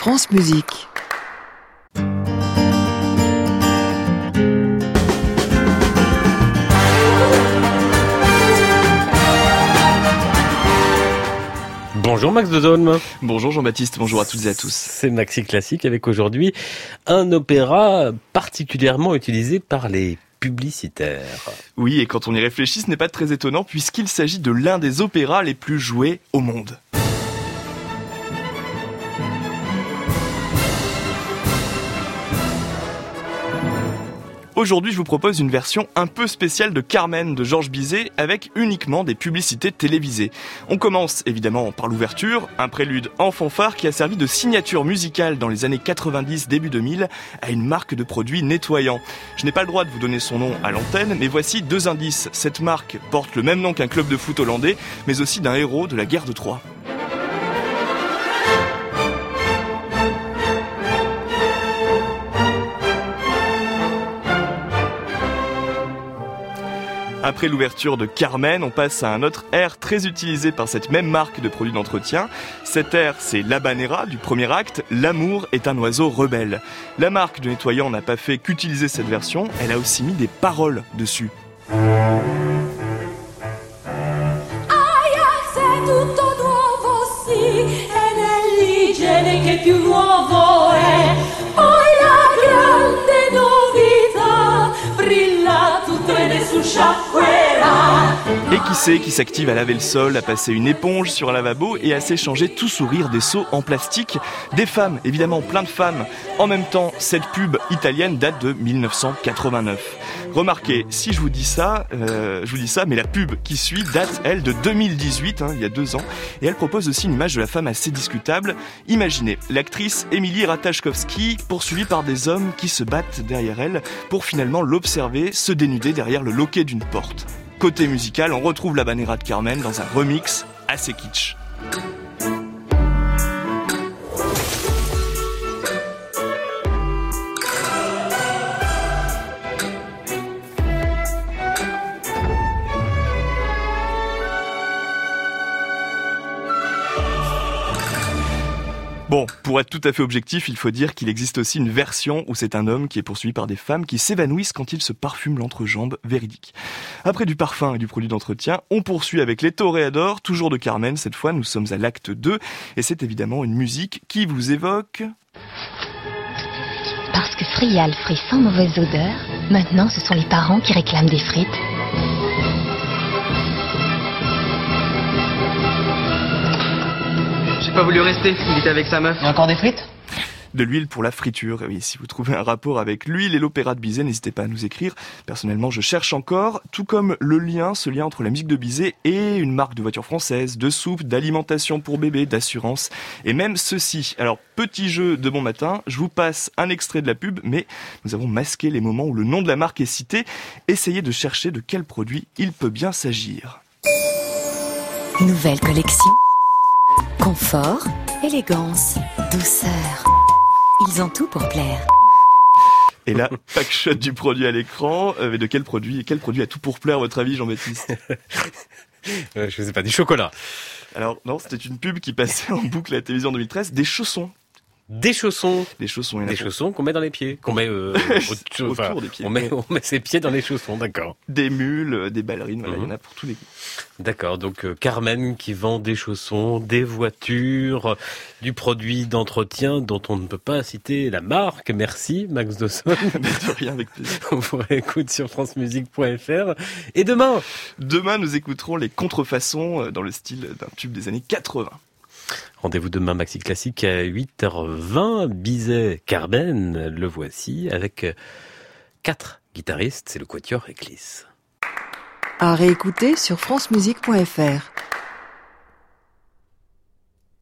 France Musique. Bonjour Max de Zone. Bonjour Jean-Baptiste, bonjour à toutes et à tous. C'est Maxi Classique avec aujourd'hui un opéra particulièrement utilisé par les publicitaires. Oui, et quand on y réfléchit, ce n'est pas très étonnant puisqu'il s'agit de l'un des opéras les plus joués au monde. Aujourd'hui, je vous propose une version un peu spéciale de Carmen de Georges Bizet avec uniquement des publicités télévisées. On commence évidemment par l'ouverture, un prélude en fanfare qui a servi de signature musicale dans les années 90, début 2000 à une marque de produits nettoyants. Je n'ai pas le droit de vous donner son nom à l'antenne, mais voici deux indices. Cette marque porte le même nom qu'un club de foot hollandais, mais aussi d'un héros de la guerre de Troie. Après l'ouverture de Carmen, on passe à un autre air très utilisé par cette même marque de produits d'entretien. Cet air, c'est l'Habanera du premier acte, L'amour est un oiseau rebelle. La marque de nettoyant n'a pas fait qu'utiliser cette version, elle a aussi mis des paroles dessus. Et qui c'est qui s'active à laver le sol, à passer une éponge sur un lavabo et à s'échanger tout sourire des seaux en plastique? Des femmes, évidemment, plein de femmes. En même temps, cette pub italienne date de 1989. Remarquez, si je vous dis ça, mais la pub qui suit date, elle, de 2018, il y a 2 ans, et elle propose aussi une image de la femme assez discutable. Imaginez, l'actrice Émilie Ratajkowski poursuivie par des hommes qui se battent derrière elle pour finalement l'observer se dénuder derrière le loquet d'une porte. Côté musical, on retrouve l'Habanera de Carmen dans un remix assez kitsch. Bon, pour être tout à fait objectif, il faut dire qu'il existe aussi une version où c'est un homme qui est poursuivi par des femmes qui s'évanouissent quand il se parfume l'entrejambe, véridique. Après du parfum et du produit d'entretien, on poursuit avec les Toréadors, toujours de Carmen, cette fois nous sommes à l'acte 2, et c'est évidemment une musique qui vous évoque... Parce que Frial frit sans mauvaise odeur, maintenant ce sont les parents qui réclament des frites. J'ai pas voulu rester, il était avec sa meuf. Il y a encore des frites ? De l'huile pour la friture. Oui, si vous trouvez un rapport avec l'huile et l'opéra de Bizet, n'hésitez pas à nous écrire. Personnellement, je cherche encore, tout comme ce lien entre la musique de Bizet et une marque de voiture française, de soupe, d'alimentation pour bébé, d'assurance, et même ceci. Alors, petit jeu de bon matin, je vous passe un extrait de la pub, mais nous avons masqué les moments où le nom de la marque est cité. Essayez de chercher de quel produit il peut bien s'agir. Nouvelle collection. Confort, élégance, douceur. Ils ont tout pour plaire. Et là, pack-shot du produit à l'écran. Mais de quel produit a tout pour plaire, à votre avis, Jean-Baptiste? Je sais pas, du chocolat. Alors non, c'était une pub qui passait en boucle à la télévision en 2013. Des chaussons. Des chaussons. Des chaussons. Des chaussons qu'on met dans les pieds. Qu'on met autour des pieds. On met ses pieds dans les chaussons, d'accord. Des mules, des ballerines, voilà, il y en a pour tous les goûts. D'accord, donc Carmen qui vend des chaussons, des voitures, du produit d'entretien dont on ne peut pas citer la marque. Merci Max Dawson. De rien, avec plaisir. On vous réécoute sur francemusique.fr. Et demain, nous écouterons les contrefaçons dans le style d'un tube des années 80. Rendez-vous demain Maxi Classique à 8h20. Bizet, Carmen, le voici, avec 4 guitaristes, c'est le Quatuor Éclisse. À réécouter sur francemusique.fr.